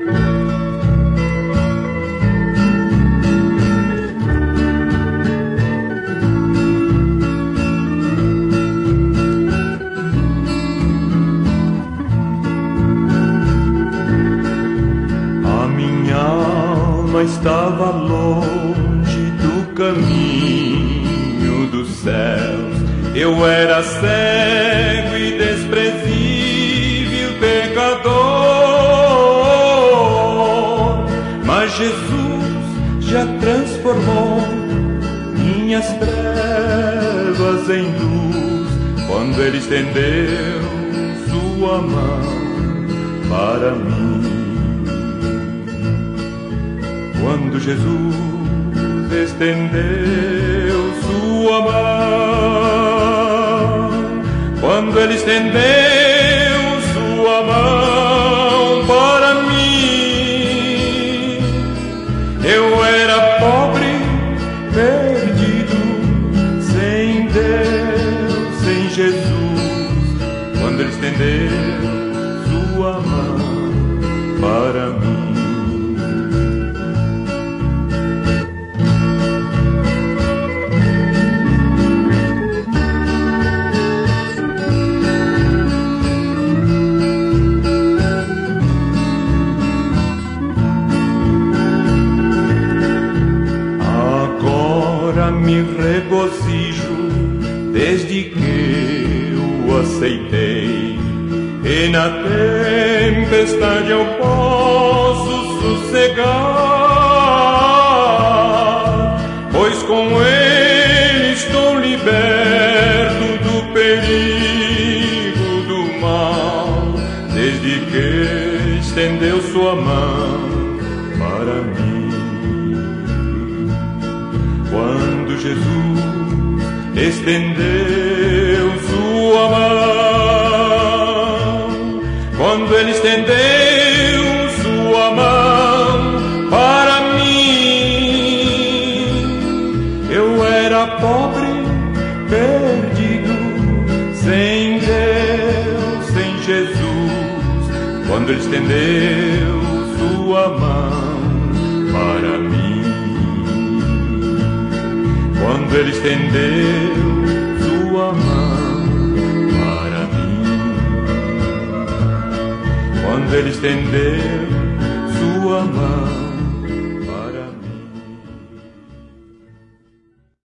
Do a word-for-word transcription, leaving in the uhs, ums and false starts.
Estava longe do caminho dos céus. Eu era cego e desprezível pecador, mas Jesus já transformou minhas trevas em luz, quando Ele estendeu sua mão para mim. Quando Jesus estendeu sua mão, quando Ele estendeu sua mão para mim, eu era pobre, perdido, sem Deus, sem Jesus, quando Ele estendeu sua mão para mim. Me regozijo desde que o aceitei, e na tempestade eu posso sossegar, pois com Ele estou liberto do perigo do mal, desde que estendeu sua mão para mim. Quando Jesus estendeu sua mão, quando Ele estendeu sua mão para mim, eu era pobre, perdido, sem Deus, sem Jesus, quando Ele estendeu sua mão para mim. Quando Ele estendeu sua mão para mim, quando Ele estendeu